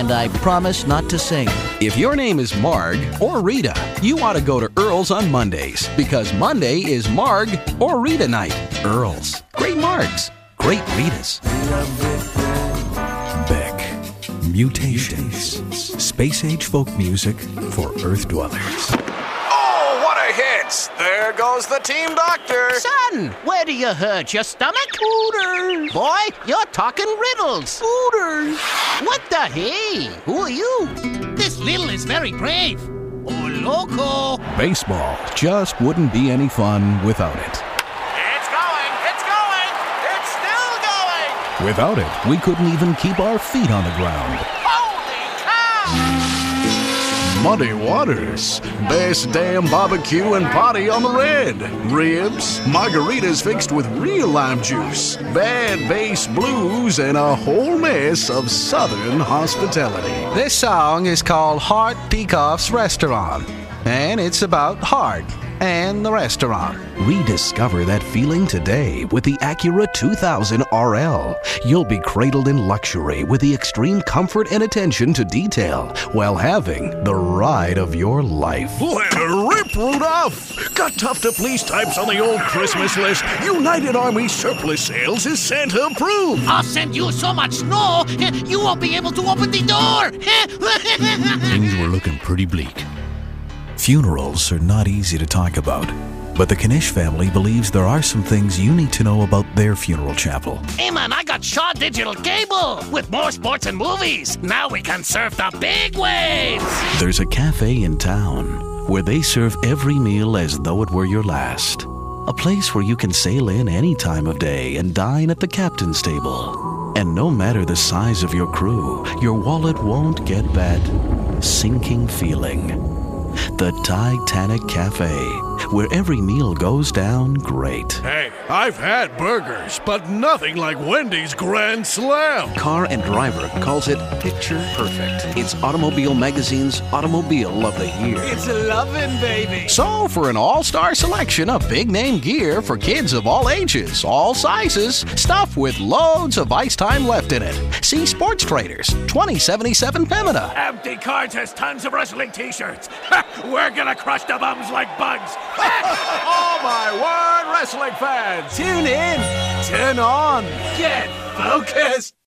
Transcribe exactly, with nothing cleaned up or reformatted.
and I promise not to sing. If your name is Marg or Rita, you ought to go to Earl's on Mondays, because Monday is Marg or Rita night. Earl's. Great Margs. Great Ritas. Beck. Mutations. Space-age folk music for Earth dwellers. Oh, what a hit! There goes the team doctor. Son, where do you hurt? Your stomach? Hooters. Boy, you're talking riddles. Hooters. What the hey? Who are you? This riddle is very brave. Oh, loco. Baseball just wouldn't be any fun without it. It's going! It's going! It's still going! Without it, we couldn't even keep our feet on the ground. Holy cow! Muddy Waters. Best damn barbecue and party on the red. Ribs, margaritas fixed with real lime juice, bad bass blues, and a whole mess of Southern hospitality. This song is called Hart Peacock's Restaurant, and it's about Hart and the restaurant. Rediscover that feeling today with the Acura two thousand R L. You'll be cradled in luxury with the extreme comfort and attention to detail while having the ride of your life. Let her rip, Rudolph! Got tough to please types on the old Christmas list. United Army surplus sales is Santa approved. I'll send you so much snow, you won't be able to open the door. Things were looking pretty bleak. Funerals are not easy to talk about, but the Knish family believes there are some things you need to know about their funeral chapel. Hey man, I got Shaw Digital Cable with more sports and movies. Now we can surf the big waves. There's a cafe in town where they serve every meal as though it were your last. A place where you can sail in any time of day and dine at the captain's table. And no matter the size of your crew, your wallet won't get that sinking feeling. The Titanic Cafe, where every meal goes down great. Hey, I've had burgers, but nothing like Wendy's Grand Slam. Car and Driver calls it Picture Perfect. It's Automobile Magazine's Automobile of the Year. It's a lovin', baby. So, for an all-star selection of big-name gear for kids of all ages, all sizes, stuff with loads of ice time left in it, see Sports Traders, twenty seventy-seven Pemina. Empty Cards has tons of wrestling t-shirts. We're gonna crush the bums like bugs. Oh my word, wrestling fans. Tune in. Turn on. Get focused.